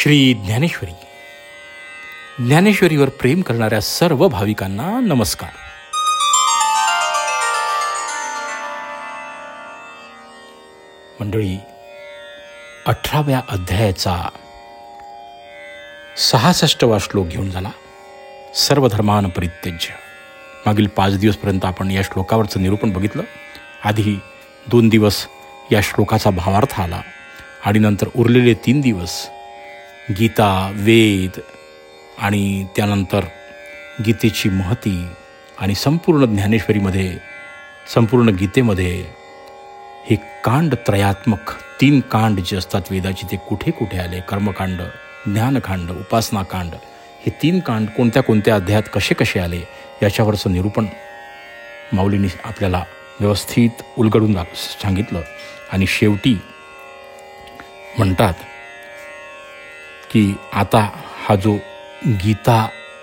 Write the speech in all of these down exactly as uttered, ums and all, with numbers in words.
श्री ज्ञानेश्वरी. ज्ञानेश्वरीवर प्रेम करणाऱ्या सर्व भाविकांना नमस्कार. मंडळी, अठराव्या अध्यायाचा सहासष्टवा श्लोक घेऊन झाला. सर्व धर्मान परित्यज्य. मागील पाच दिवसपर्यंत आपण या श्लोकावरचं निरूपण बघितलं. आधी दोन दिवस या श्लोकाचा भावार्थ आला आणि नंतर उरलेले तीन दिवस गीता, वेद आणि त्यानंतर गीतेची महती आणि संपूर्ण ज्ञानेश्वरीमध्ये, संपूर्ण गीतेमध्ये हे कांड त्रयात्मक तीन कांड जे असतात वेदाची, ते कुठे कुठे आले, कर्मकांड, ज्ञानकांड, उपासनाकांड, हे तीन कांड कोणत्या कोणत्या अध्यायात कसे कसे आले याच्यावरचं निरूपण माऊलींनी आपल्याला व्यवस्थित उलगडून सांगितलं. आणि शेवटी म्हणतात की आता हा जो गीता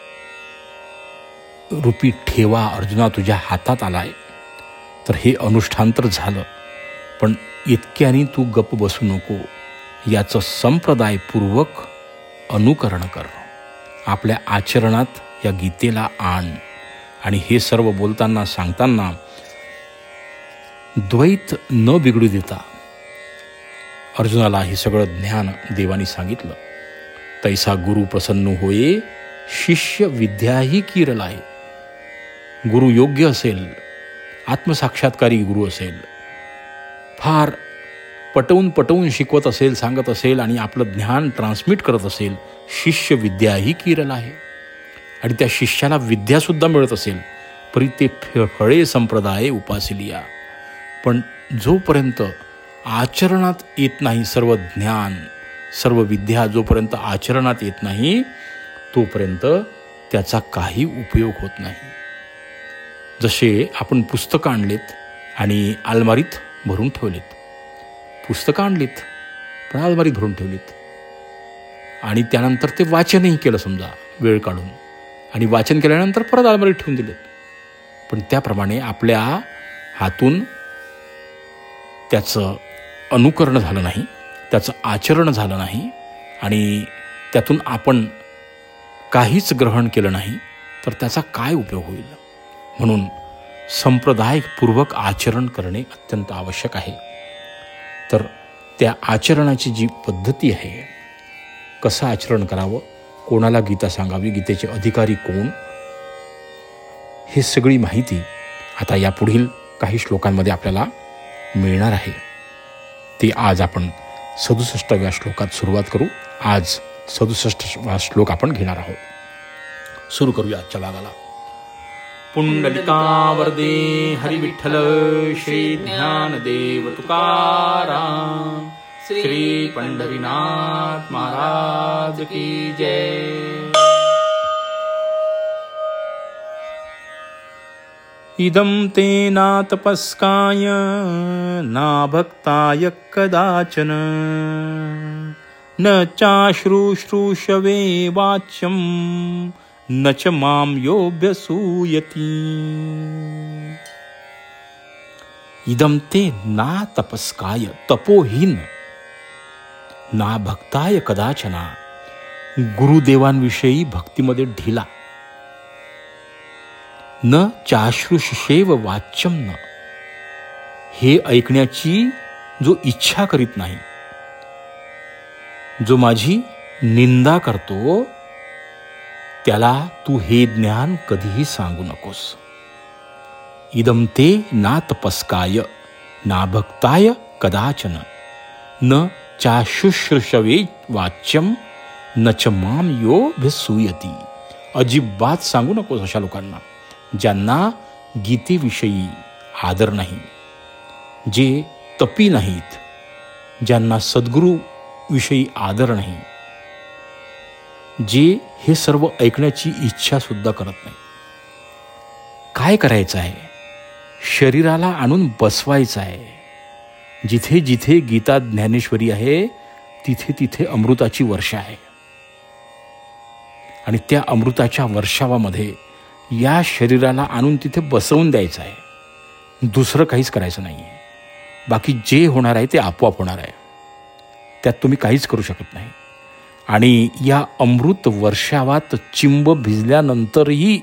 रूपी ठेवा अर्जुना तुझ्या हातात आला आहे, तर हे अनुष्ठान तर झालं, पण इतक्याने तू गप्प बसू नको, याचं संप्रदायपूर्वक अनुकरण कर, आपल्या आचरणात या गीतेला आण. आणि हे सर्व बोलताना सांगताना द्वैत न बिघडू देता अर्जुनाला हे सगळं ज्ञान देवानी सांगितलं. तैसा गुरु प्रसन्न होये, शिष्य विद्याही कीरलाय. गुरु योग्य असेल, आत्मसाक्षात्कारी गुरु असेल, फार पटवून पटवून शिकवत असेल, सांगत असेल आणि आपलं ज्ञान ट्रान्समिट करत असेल, शिष्य विद्याही कीरल आहे. आणि त्या शिष्याला विद्यासुद्धा मिळत असेल, परी ते फळे संप्रदाय उपासिलिया. पण जोपर्यंत आचरणात येत नाही सर्व ज्ञान, सर्व विद्या जोपर्यंत आचरणात येत नाही, तोपर्यंत त्याचा काही उपयोग होत नाही. जसे आपण पुस्तकं आणलेत आणि अलमारीत भरून ठेवलेत, पुस्तकं आणलीत पण अलमारीत भरून ठेवलीत, आणि त्यानंतर ते वाचनही केलं समजा वेळ काढून, आणि वाचन केल्यानंतर परत अलमारीत ठेवून दिलेत. पण त्याप्रमाणे आपल्या हातून त्याचं अनुकरण झालं नाही, त्याचं आचरण झालं नाही, आणि त्यातून आपण काहीच ग्रहण केलं नाही, तर त्याचा काय उपयोग होईल. म्हणून संप्रदायपूर्वक आचरण करणे अत्यंत आवश्यक आहे. तर त्या आचरणाची जी पद्धती आहे, कसं आचरण करावं, कोणाला गीता सांगावी, गीतेचे अधिकारी कोण, हे सगळी माहिती आता या पुढील काही श्लोकांमध्ये आपल्याला मिळणार आहे. ते आज आपण सदुसष्टाव्या श्लोकात सुरुवात करू. आज सदुसष्टवा श्लोक आपण घेणार आहोत. सुरू करूया आजच्या भागाला. पुंडलिका वरदे हरी विठ्ठल श्री ज्ञानदेव तुकाराम श्री पंढरीनाथ महाराज की जय. इदं ते ना तपस्काय ना भक्ताय कदाचन न चाश्रुश्रूषवे वाच्यं न च मां योऽभ्यसूयति. इदं ते ना तपस्काय, तपोहीन, ना भक्ताय कदाचना, गुरुदेवांविषयी भक्तीमध्ये ढिला, न चाश्रुषेव वाच्यम, न हे ऐकण्याची जो इच्छा करीत नाही, जो माझी निंदा करतो, त्याला तू हे ज्ञान कधीही सांगू नकोस. इदं ते ना तपस्काय ना भक्ताय कदाचन न चाशुश्रुषवे वाच्यम न च माम योऽभ्यसूयति. अजिबात सांगू नकोस अशा लोकांना ज्यांना गीतेविषयी आदर नाही, जे तपी नाहीत, ज्यांना सद्गुरूविषयी आदर नाही, जे हे सर्व ऐकण्याची इच्छा सुद्धा करत नाही. काय करायचं आहे? शरीराला आणून बसवायचं आहे. जिथे जिथे गीता ज्ञानेश्वरी आहे, तिथे तिथे अमृताची वर्षा आहे, आणि त्या अमृताच्या वर्षावामध्ये या शरीराला आणून तिथे बसवून द्यायचं आहे. दुसरं काहीच करायचं नाही आहे. बाकी जे होणार आहे ते आपोआप होणार आहे, त्यात तुम्ही काहीच करू शकत नाही. आणि या अमृत वर्षावात चिंब भिजल्यानंतरही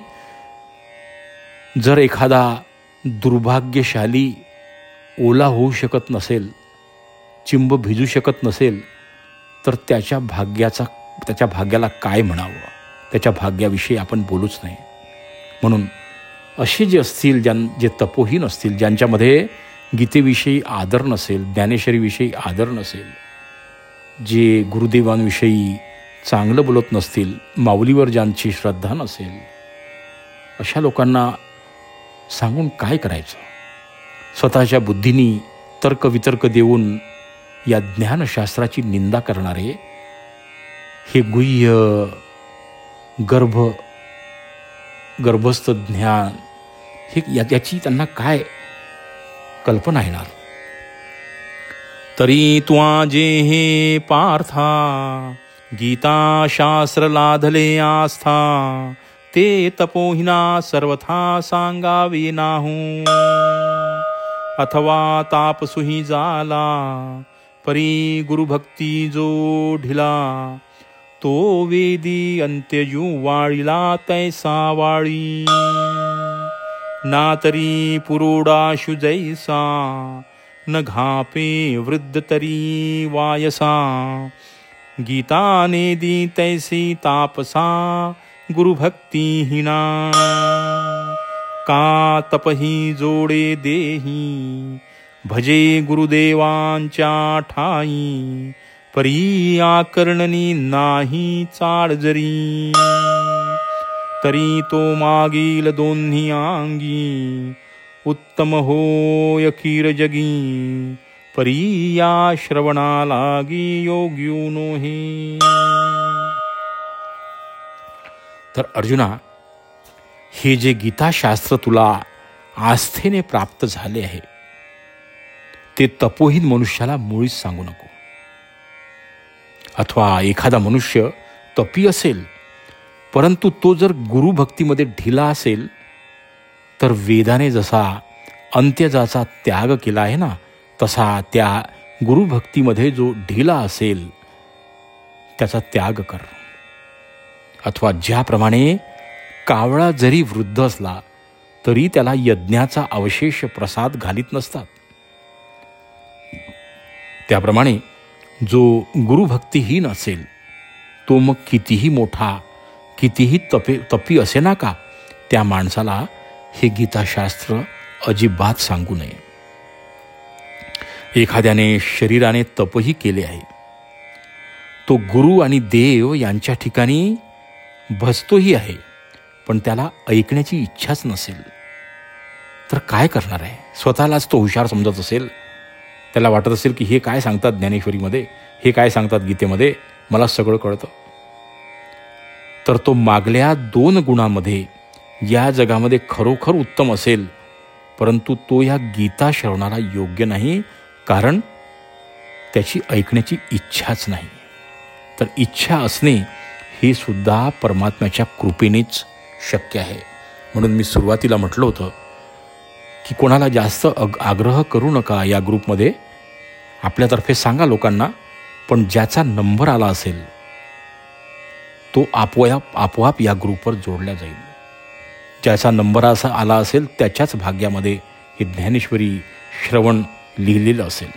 जर एखादा दुर्भाग्यशाली ओला होऊ शकत नसेल, चिंब भिजू शकत नसेल, तर त्याच्या भाग्याचा त्याच्या भाग्याला काय म्हणावं, त्याच्या भाग्याविषयी आपण बोलूच नाही. म्हणून असे जे असतील, ज्यां जे तपोहीन असतील, ज्यांच्यामध्ये गीतेविषयी आदर नसेल, ज्ञानेश्वरीविषयी आदर नसेल, जे गुरुदेवांविषयी चांगलं बोलत नसतील, माऊलीवर ज्यांची श्रद्धा नसेल, अशा लोकांना सांगून काय करायचं. स्वतःच्या बुद्धीनी तर्कवितर्क देऊन या ज्ञानशास्त्राची निंदा करणारे हे गुह्य गर्भ गर्भस्थ ज्ञान हे याची त्यांना काय कल्पना येणार. तरी त्वा जे हे पार्था गीता शास्त्र लाधले आस्था ते तपोहिना सर्वथा सांगावे नाहू. अथवा तापसुही जाला परी गुरुभक्ती जो ढिला तो वेदी अंत्यजू वाळीला तैसा वाळी. ना तरी पुरोडाशु जैसा न घापे वृद्ध तरी वायसा. गीताने दी तैसी तापसा गुरुभक्तीहीना. का तपही जोडे देही भजे गुरुदेवांच्या ठाई. परी आकर्णनी नाही चाड जरी तरी तो मागील दोन्ही अंगी. उत्तम होय खीर जगी परी या श्रवणा लागी योग्यू नोहे. तर अर्जुना, हे जे गीताशास्त्र तुला आस्थेने प्राप्त झाले आहे ते तपोहीन मनुष्याला मुळीच सांगू नको. अथवा एखादा मनुष्य तपी असेल परंतु तो जर गुरुभक्तीमध्ये ढिला असेल तर वेदाने जसा अंत्यजाचा त्याग केला आहे ना, तसा त्या गुरुभक्तीमध्ये जो ढिला असेल त्याचा त्याग कर. अथवा ज्याप्रमाणे कावळा जरी वृद्ध असला तरी त्याला यज्ञाचा अवशेष प्रसाद घालीत नसतात, त्याप्रमाणे जो गुरुभक्तीहीन असेल तो मग कितीही मोठा कितीही तपे तपी असे ना का, त्या माणसाला हे गीताशास्त्र अजिबात सांगू नये. एखाद्याने शरीराने तपही केले आहे, तो गुरु आणि देव यांच्या ठिकाणी भजतोही आहे, पण त्याला ऐकण्याची इच्छाच नसेल तर काय करणार आहे. स्वतःलाच तो हुशार समजत असेल, त्याला वाटत असेल की हे काय सांगतात ज्ञानेश्वरीमध्ये, हे काय सांगतात गीतेमध्ये, मला सगळं कळतं. तर तो मागल्या दोन गुणामध्ये या जगामध्ये खरोखर उत्तम असेल, परंतु तो या गीता श्रवणाला योग्य नाही, कारण त्याची ऐकण्याची इच्छाच नाही. तर इच्छा असणे हे सुद्धा परमात्म्याच्या कृपेनेच शक्य आहे. म्हणून मी सुरुवातीला म्हटलं होतं की कोणाला जास्त अग आग्रह करू नका या ग्रुपमध्ये, आपल्यातर्फे सांगा लोकांना, पण ज्याचा नंबर आला असेल तो आपोआप आपोआप या ग्रुपवर जोडला जाईल. ज्याचा नंबर असा आला असेल त्याच्याच भाग्यामध्ये हे ज्ञानेश्वरी श्रवण लिहिलेलं असेल.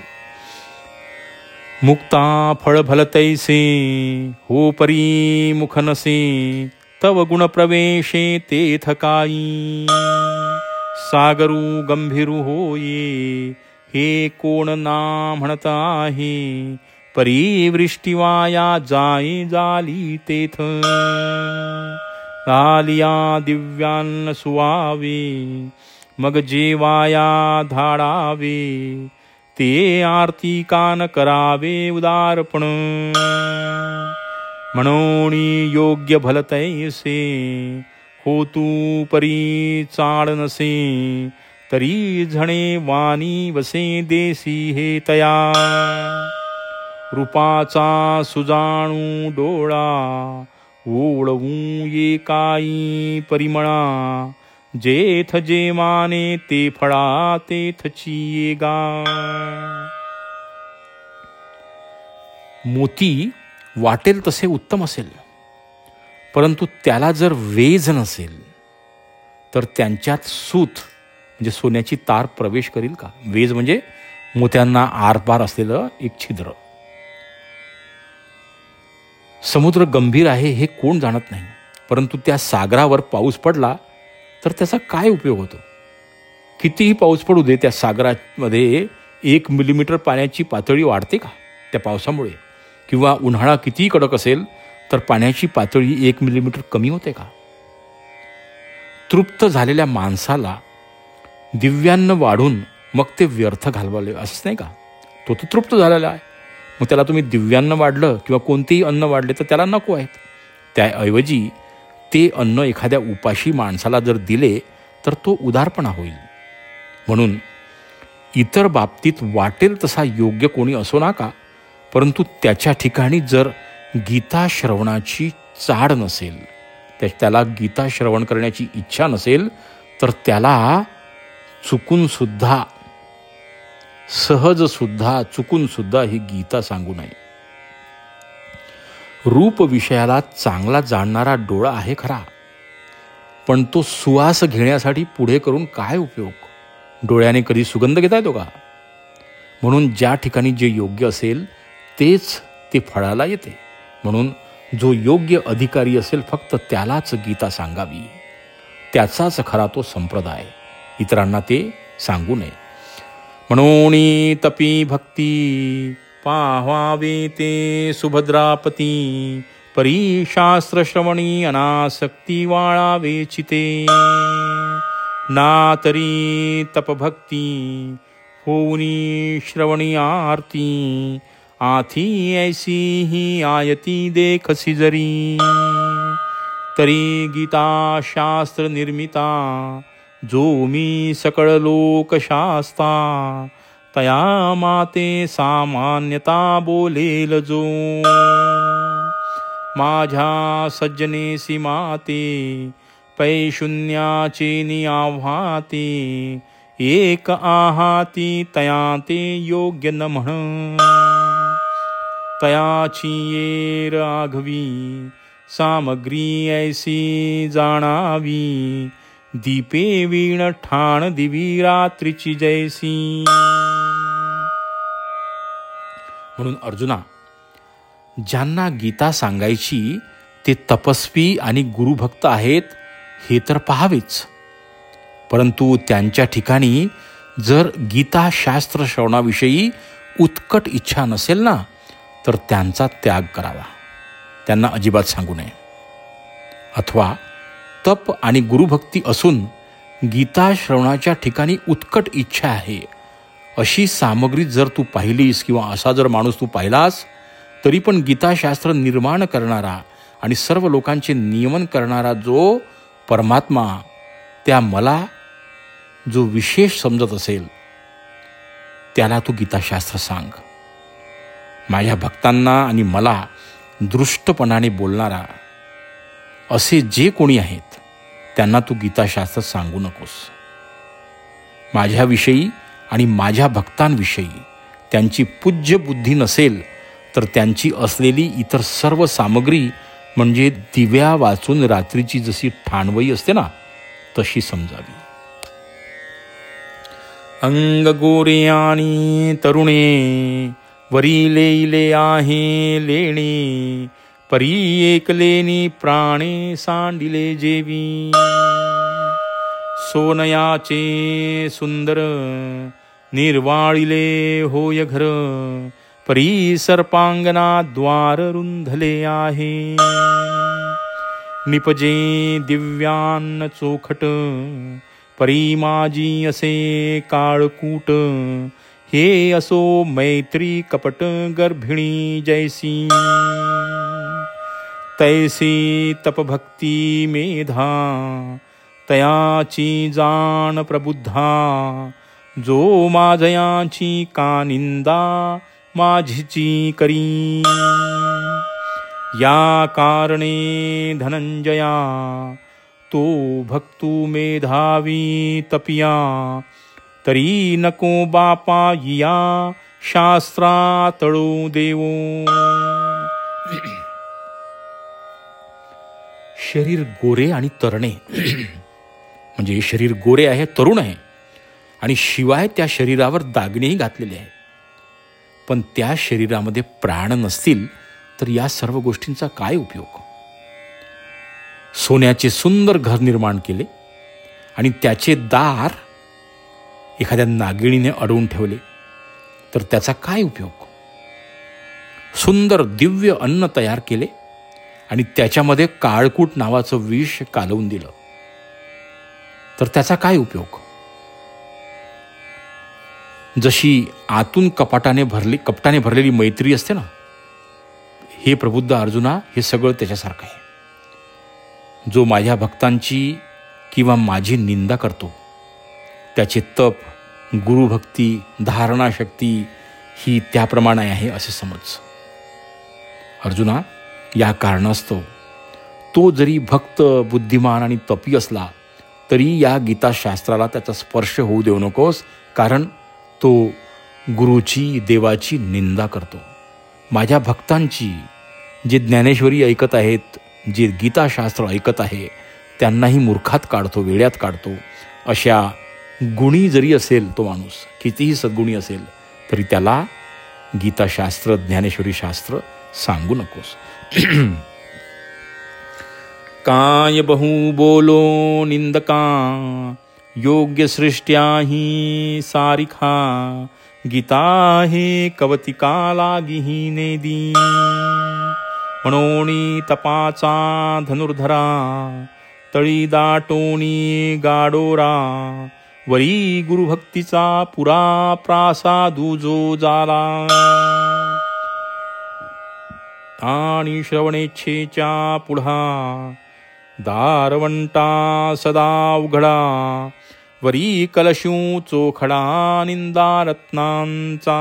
मुक्ता फळ भलतैसे हो परी मुख नसे. तव गुण प्रवेशे तेथ काई. सागरू गंभीरू होये हे कोण ना म्हणत आहे. परी वृष्टिवाया जाई जाली तेथ. आलिया दिव्यान्न सुवावे मग जेवाया धाडावे. ते आरती कान करावे उदारपण. म्हणोनी योग्य भलतैसे हो तू परी चाड नसे. तरी झणे वाणी वसे देसी हे तया. रूपाचा सुजाणू डोळा ओळवू ये काई परिमळा. जेथ जे माने ते फळा तेथची ये गा. मोती वाटेल तसे उत्तम असेल, परंतु त्याला जर वेज नसेल तर त्यांच्यात सूत म्हणजे सोन्याची तार प्रवेश करील का? वेज म्हणजे मोत्यांना आरपार असलेलं एक छिद्र. समुद्र गंभीर आहे हे कोण जाणत नाही, परंतु त्या सागरावर पाऊस पडला तर त्याचा काय उपयोग होतो? कितीही पाऊस पडू दे, त्या सागरामध्ये एक मिलीमीटर पाण्याची पातळी वाढते का त्या पावसामुळे? किंवा उन्हाळा कितीही कडक असेल तर पाण्याची पातळी एक मिलीमीटर कमी होते का? तृप्त झालेल्या माणसाला दिव्यान्न वाढून मग ते व्यर्थ घालवाले असंच नाही का? तो तर तृप्त झालेला आहे, मग त्याला तुम्ही दिव्यान्न वाढलं किंवा कोणतेही अन्न वाढले तर त्याला नको आहेत. त्याऐवजी ते अन्न एखाद्या उपाशी माणसाला जर दिले तर तो उदारपणा होईल. म्हणून इतर बाबतीत वाटेल तसा योग्य कोणी असो नका, परंतु त्याच्या ठिकाणी जर गीता श्रवणाची चाड नसेल, त्याला गीता श्रवण करण्याची इच्छा नसेल, तर त्याला चुकून सुद्धा सहज सुद्धा चुकून सुद्धा ही गीता सांगू नये. रूप विषयाला चांगला जाणणारा डोळा आहे खरा, पण तो सुवास घेण्यासाठी पुढे करून काय उपयोग? डोळ्याने कधी सुगंध घेता येतो का? म्हणून ज्या ठिकाणी जे योग्य असेल तेच ते फळाला येते. म्हणून जो योग्य अधिकारी असेल फक्त त्यालाच गीता सांगावी, त्याचाच खरा तो संप्रदाय, इतरांना ते सांगू नये. म्हणून तपी भक्ती पाहावे ते सुभद्रापती, परी शास्त्र श्रवणी अनासक्ती वाळावे चिते. ना तरी तपभक्ती होऊनी श्रवणी आरती, आथी ऐसी ही आयती देखसी जरी. तरी गीता शास्त्र निर्मिता, जो मी सकळ लोक शास्ता. तया माते सामान्यता बोलेल जो, माझ्या सज्जनेसी माते पैशून्याचे नियाव्हाते. एक आहाती तया ते योग्य न म्हण, तयाची ये राघवी सामग्री ऐसी जाणावी. दीपे वीण ठाण दिवी रात्रीची जैसी. म्हणून अर्जुना, ज्यांना गीता सांगायची ते तपस्वी आणि गुरुभक्त आहेत हे तर पाहावेच, परंतु त्यांच्या ठिकाणी जर गीता शास्त्र श्रवणाविषयी उत्कट इच्छा नसेल ना, तर त्यांचा त्याग करावा, त्यांना अजिबात सांगू नये. अथवा तप आणि गुरुभक्ती असून गीता श्रवणाच्या ठिकाणी उत्कट इच्छा आहे अशी सामग्री जर तू पाहिलीस किंवा असा जर माणूस तू पाहिलास, तरी पण गीताशास्त्र निर्माण करणारा आणि सर्व लोकांचे नियमन करणारा जो परमात्मा, त्या मला जो विशेष समजत असेल त्याला तू गीताशास्त्र सांग. माझ्या भक्तांना आणि मला दृष्टपणाने बोलणारा असे जे कोणी आहेत त्यांना तू गीताशास्त्र सांगू नकोस. माझ्याविषयी आणि माझ्या भक्तांविषयी त्यांची पूज्य बुद्धी नसेल तर त्यांची असलेली इतर सर्व सामग्री म्हणजे दिव्या वाचून रात्रीची जशी ठाणवई असते ना, तशी समजावी. अंग गोरे आणि तरुणे वरी लेले आहे लेणे, परी एकलेनी प्राणे सांडिले जेवी. सोनयाचे सुंदर निर्वाळिले होय घर, परी सर्पांगना द्वार रुंधले आहे. निपजे दिव्यान्न चोखट, परी माझी असे काळकूट. हे असो मैत्री कपट गर्भिणी जैसी. तैसी तपभक्ती मेधा, तयाची जाण प्रबुद्धा. जो माझयाची का निंदा माझीची करी. या कारणे धनंजया तो भक्तू मेधावी तपिया. तरी नको बापा या शास्त्रा तळू देवो. शरीर गोरे आणि तरणे म्हणजे शरीर गोरे आहे, तरुण आहे, आणि शिवाय त्या शरीरावर दागिनेही घातलेले आहेत. पण त्या शरीरामध्ये प्राण नसतील तर या सर्व गोष्टींचा काय उपयोग? सोन्याचे सुंदर घर निर्माण केले आणि त्याचे दार एखाद्या नागिणीने अडवून ठेवले तर त्याचा काय उपयोग? सुंदर दिव्य अन्न तयार केले आणि त्याच्यामध्ये काळकूट नावाचं विष कालवून दिलं तर त्याचा काय उपयोग? जशी आतून कपाटाने भरली कपटाने भरलेली मैत्री असते ना, हे प्रबुद्ध अर्जुना, हे सगळं त्याच्यासारखं आहे. जो माझ्या भक्तांची किंवा माझी निंदा करतो त्याचे तप, गुरुभक्ती, धारणाशक्ती ही त्याप्रमाणे आहे असे समज. अर्जुना, या कारणास्तव तो जरी भक्त, बुद्धिमान आणि तपी असला तरी या गीताशास्त्राला त्याचा स्पर्श होऊ देऊ नकोस, कारण तो गुरुची, देवाची निंदा करतो. माझ्या भक्तांची, जे ज्ञानेश्वरी ऐकत आहेत, जे गीताशास्त्र ऐकत आहे, त्यांनाही मूर्खात काढतो, वेड्यात काढतो. अशा गुणी जरी असेल तो माणूस, कितीही सद्गुणी असेल, तरी त्याला गीताशास्त्र, ज्ञानेश्वरी शास्त्र सांगू नकोस. काय बहु बोलो निंदका, योग्य सृष्ट्या ही सारिखा, गीता हे कवतिका लागिही नेदी. म्हणोनी तपाचा धनुर्धरा, तळी दाटोनी गाडोरा, वरी गुरुभक्तीचा पुरा प्रासादू जो जाला. आणि श्रवणेच्छेच्या पुढा, दारवंटा सदा उघडा, वरी कलशू चोखडा निंदा रत्नांचा.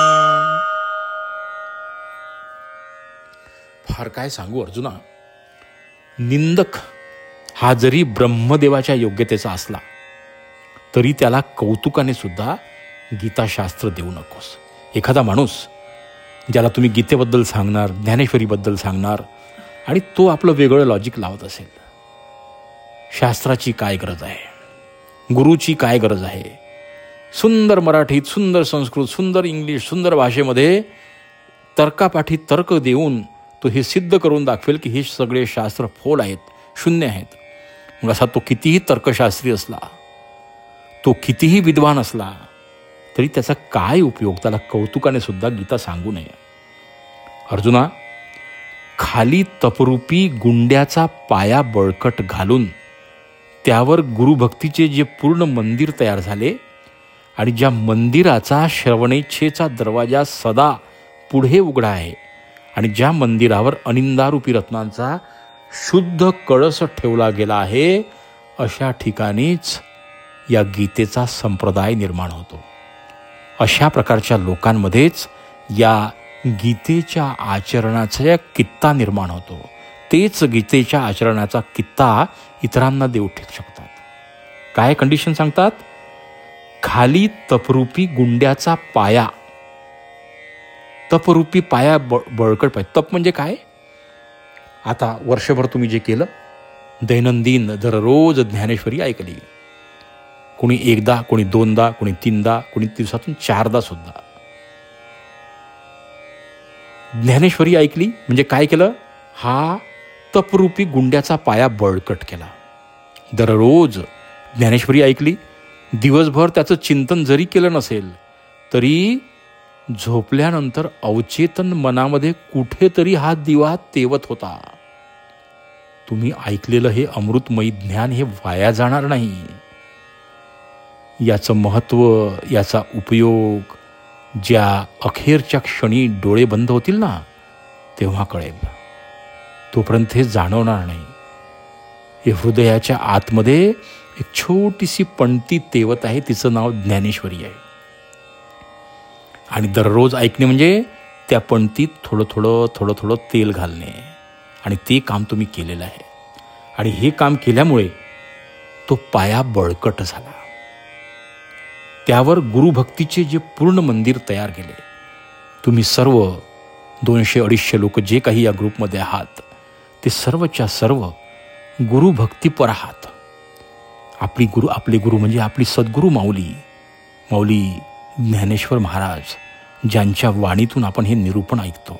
फार काय सांगू अर्जुना, निंदक हा जरी ब्रह्मदेवाच्या योग्यतेचा असला तरी त्याला कौतुकाने सुद्धा गीताशास्त्र देऊ नकोस. एखादा माणूस ज्याला तुम्ही गीतेबद्दल सांगणार, ज्ञानेश्वरीबद्दल सांगणार, आणि तो आपलं वेगळं लॉजिक लावत असेल, शास्त्राची काय गरज आहे, गुरुची काय गरज आहे, सुंदर मराठीत, सुंदर संस्कृत, सुंदर इंग्लिश, सुंदर भाषेमध्ये तर्कापाठी तर्क देऊन तो हे सिद्ध करून दाखवेल की हे सगळे शास्त्र फोल आहेत, शून्य आहेत. मग असा तो कितीही तर्कशास्त्री असला, तो कितीही विद्वान असला, तरी त्याचा काय उपयोग? त्याला कौतुकाने सुद्धा गीता सांगू नये. अर्जुना, खाली तपरूपी गुंड्याचा पाया बळकट घालून त्यावर गुरुभक्तीचे जे पूर्ण मंदिर तयार झाले आणि ज्या मंदिराचा श्रवणेच्छेचा दरवाजा सदा पुढे उघडा आहे आणि ज्या मंदिरावर अनिंदारूपी रत्नांचा शुद्ध कळस ठेवला गेला आहे, अशा ठिकाणीच या गीतेचा संप्रदाय निर्माण होतो. अशा प्रकारच्या लोकांमध्येच या गीतेच्या आचरणाचा कित्ता निर्माण होतो. तेच गीतेच्या आचरणाचा कित्ता इतरांना देऊ शकतात. काय कंडिशन सांगतात? खाली तपरूपी गुंड्याचा पाया, तपरूपी पाया ब बळकट पाहिजे. तप म्हणजे काय? आता वर्षभर तुम्ही जे केलं, दैनंदिन दररोज ज्ञानेश्वरी ऐकली, कोणी एकदा, कोणी दोनदा, कोणी तीनदा, कोणी दिवसातून चारदा सुद्धा ज्ञानेश्वरी ऐकली म्हणजे काय केलं? हा तपरूपी गुंड्याचा पाया बळकट केला. दररोज ज्ञानेश्वरी ऐकली, दिवसभर त्याचं चिंतन जरी केलं नसेल तरी झोपल्यानंतर अवचेतन मनामध्ये कुठेतरी हा दिवा तेवत होता. तुम्ही ऐकलेलं हे अमृतमयी ज्ञान हे वाया जाणार नाही. याचं महत्त्व, याचा उपयोग ज्या अखेरच्या क्षणी डोळे बंद होतील ना, तेव्हा कळेल. तोपर्यंत हे जाणवणार नाही. हे हृदयाच्या आतमध्ये एक छोटीशी पणती तेवत आहे, तिचं नाव ज्ञानेश्वरी आहे. आणि दररोज ऐकणे म्हणजे त्या पणतीत थोडं थोडं थोडं थोडं तेल घालणे, आणि ते काम तुम्ही केलेलं आहे. आणि हे काम केल्यामुळे तो पाया बळकट झाला. त्यावर गुरुभक्तीचे जे पूर्ण मंदिर तयार केले. तुम्ही सर्व दोनशे अडीचशे लोक जे काही या ग्रुपमध्ये आहात ते सर्वच्या सर्व गुरुभक्तीपर आहात. आपली गुरु आपले गुरु म्हणजे आपली सद्गुरू माऊली माऊली ज्ञानेश्वर महाराज, ज्यांच्या वाणीतून आपण हे निरूपण ऐकतो.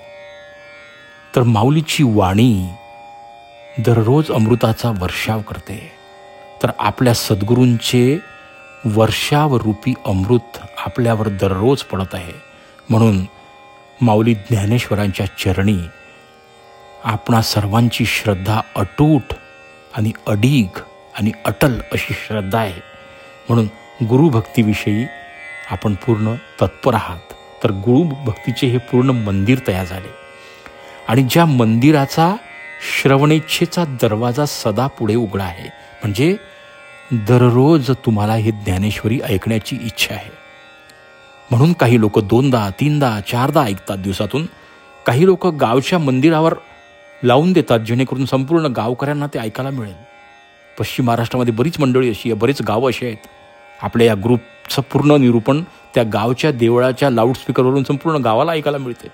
तर माऊलीची वाणी दररोज अमृताचा वर्षाव करते. तर आपल्या सद्गुरूंचे वर्षावरूपी अमृत आपल्यावर दररोज पडत आहे. म्हणून माऊली ज्ञानेश्वरांच्या चरणी आपणा सर्वांची श्रद्धा अटूट आणि अडीग आणि अटल अशी श्रद्धा आहे. म्हणून गुरुभक्तीविषयी आपण पूर्ण तत्पर आहात. तर गुरुभक्तीचे हे पूर्ण मंदिर तयार झाले आणि ज्या मंदिराचा श्रवणेच्छेचा दरवाजा सदा पुढे उघडा आहे. म्हणजे दररोज तुम्हाला हे ज्ञानेश्वरी ऐकण्याची इच्छा आहे. म्हणून काही लोक दोनदा तीनदा चारदा ऐकतात दिवसातून. काही लोक गावच्या मंदिरावर लावून देतात जेणेकरून संपूर्ण गावकऱ्यांना ते ऐकायला मिळेल. पश्चिम महाराष्ट्रामध्ये बरीच मंडळी अशी आहे, बरेच गावं अशी आहेत. आपल्या या ग्रुपचं पूर्ण निरूपण त्या गावच्या देवळाच्या लाऊडस्पीकरवरून संपूर्ण गावाला ऐकायला मिळते.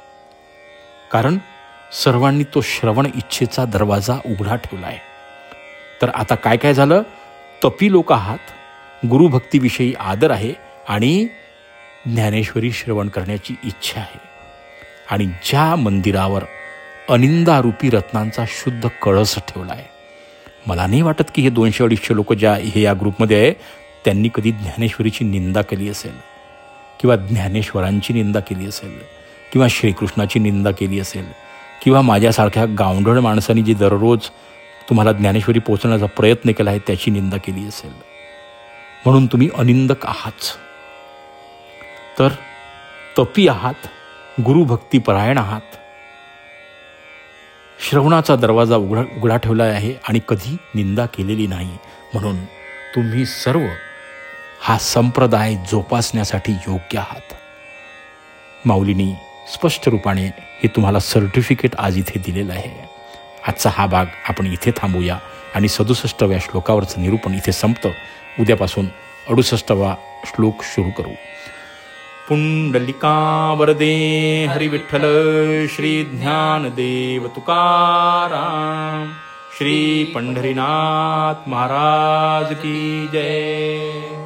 कारण सर्वांनी तो श्रवण इच्छेचा दरवाजा उघडा ठेवला आहे. तर आता काय काय झालं? तपी लोक आहात, गुरुभक्तीविषयी आदर आहे आणि ज्ञानेश्वरी श्रवण करण्याची इच्छा आहे. आणि ज्या मंदिरावर अनिंदारूपी रत्नांचा शुद्ध कळस ठेवला आहे. मला नाही वाटत की हे दोनशे अडीचशे लोक ज्या हे या ग्रुपमध्ये आहे त्यांनी कधी ज्ञानेश्वरीची निंदा केली असेल किंवा ज्ञानेश्वरांची निंदा केली असेल किंवा श्रीकृष्णाची निंदा केली असेल किंवा माझ्यासारख्या गावंढळ माणसांनी जी दररोज तुम्हाला ज्ञानेश्वरी पोचवण्याचा प्रयत्न केला आहे त्याची निंदा केली असेल. म्हणून तुम्ही अनिंदक आहात. तर तपी आहात, गुरुभक्तीपरायण आहात, श्रवणाचा दरवाजा उघडा उघडा ठेवला आहे आणि कधी निंदा केलेली नाही. म्हणून तुम्ही सर्व हा संप्रदाय जोपासण्यासाठी योग्य आहात. माऊलींनी स्पष्ट रूपाने हे तुम्हाला सर्टिफिकेट आज इथे दिलेलं आहे. आजचा हा भाग आपण इथे थांबूया आणि सदुसष्टाव्या श्लोकावरचं निरूपण इथे संपतं. उद्यापासून अडुसष्टावा श्लोक सुरू करू. पुंडलिका वरदे हरी विठ्ठल श्री ज्ञानदेव तुकाराम श्री पंढरीनाथ महाराज की जय.